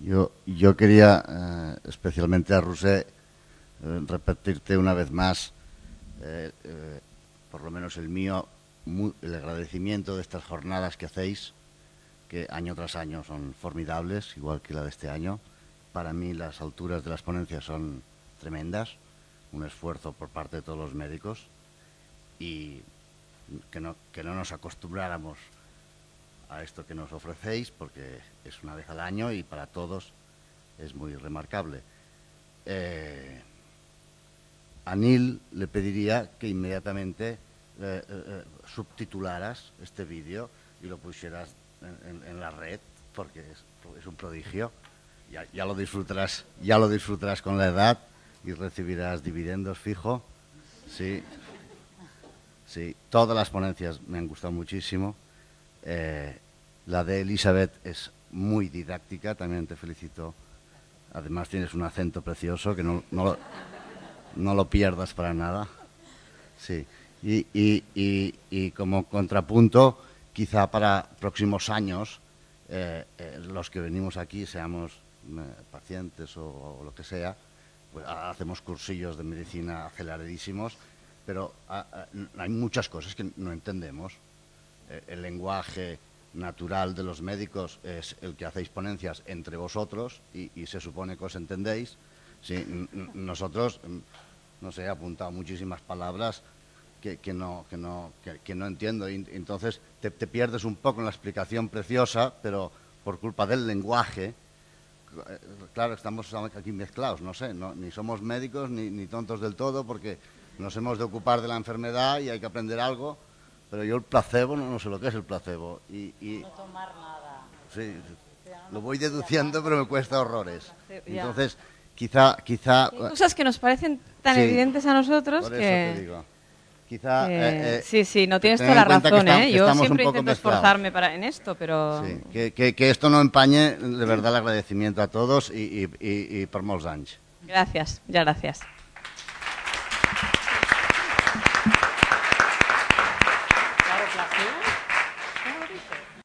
Yo quería, especialmente a Roser, repetirte una vez más, por lo menos el mío, el agradecimiento de estas jornadas que hacéis, que año tras año son formidables, igual que la de este año. Para mí las alturas de las ponencias son tremendas, un esfuerzo por parte de todos los médicos, y que no nos acostumbráramos a esto que nos ofrecéis, porque es una vez al año y para todos es muy remarcable. A Neil le pediría que inmediatamente subtitularas este vídeo y lo pusieras en la red, porque es un prodigio. Ya lo disfrutarás con la edad y recibirás dividendos fijo. Sí, sí, todas las ponencias me han gustado muchísimo. La de Elizabeth es muy didáctica, también te felicito. Además tienes un acento precioso que no lo pierdas para nada. Sí. Y como contrapunto, quizá para próximos años, los que venimos aquí, seamos pacientes o lo que sea, pues hacemos cursillos de medicina aceleradísimos, pero hay muchas cosas que no entendemos. El lenguaje natural de los médicos es el que hacéis ponencias entre vosotros y se supone que os entendéis. Sí, nosotros, no sé, he apuntado muchísimas palabras que no entiendo. Y entonces te pierdes un poco en la explicación preciosa, pero por culpa del lenguaje. Claro, estamos aquí mezclados, no sé, ni somos médicos ni tontos del todo, porque nos hemos de ocupar de la enfermedad y hay que aprender algo, pero yo el placebo no sé lo que es el placebo. No tomar nada. Sí, lo voy deduciendo, pero me cuesta horrores. Entonces, quizá hay cosas que nos parecen tan evidentes a nosotros por que... eso te digo. Quizá, sí, no tienes toda la razón, yo siempre intento mezclados. esforzarme en esto, pero... Sí, que esto no empañe, de verdad, el agradecimiento a todos y por molts anys. Gracias, ya gracias. Claro, placebo.